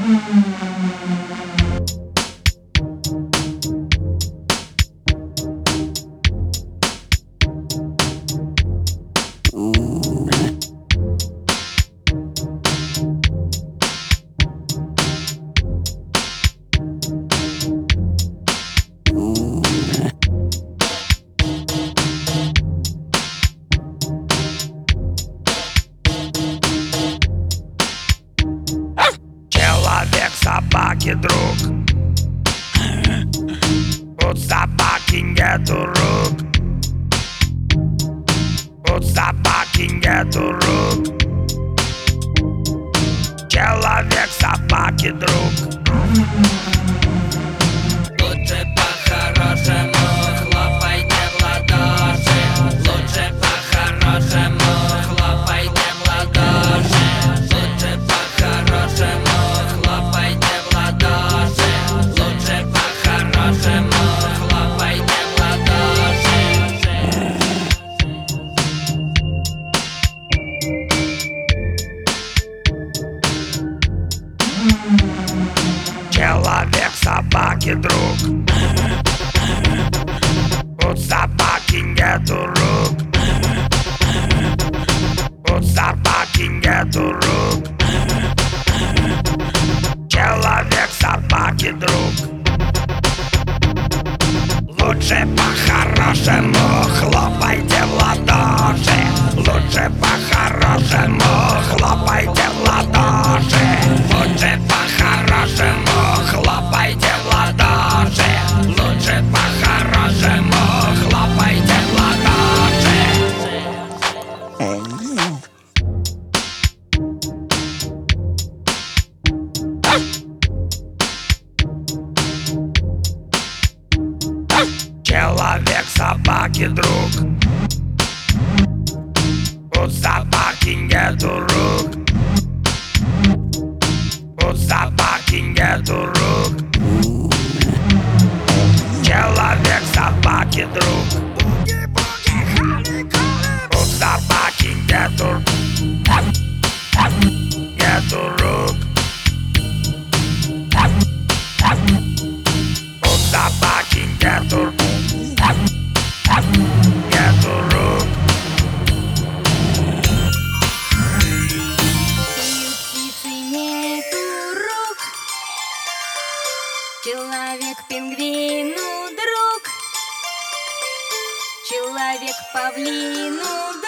Человек собаки друг. У собаки нету рук. У собаки нету рук. Человек собаки друг. Лучше по-хорошему хлопайте в ладоши. Лучше по-хорошему хлопайте в ладоши. Лучше по-хорошему хлопайте в ладоши. Лучше по-хорошему хлопайте в ладоши. Человек собаки друг. У собаки нету рук. У собаки нету рук. Человек собаки друг. Лучше по-хорошему хлопайте в ладоши. Лучше по-хорошему хлопайте в ладоши. Лучше по-хорошему хлопайте в ладоши. Лучше по-хорошему хлопайте в ладоши. Человек собаки друг. У собаки нету рук. У собаки нету рук. Человек собаки друг. У собаки нету. Нету рук. У собаки нету. Нету рук. Птицы нету рук. Человек пингвину друг. Человек павлину друг.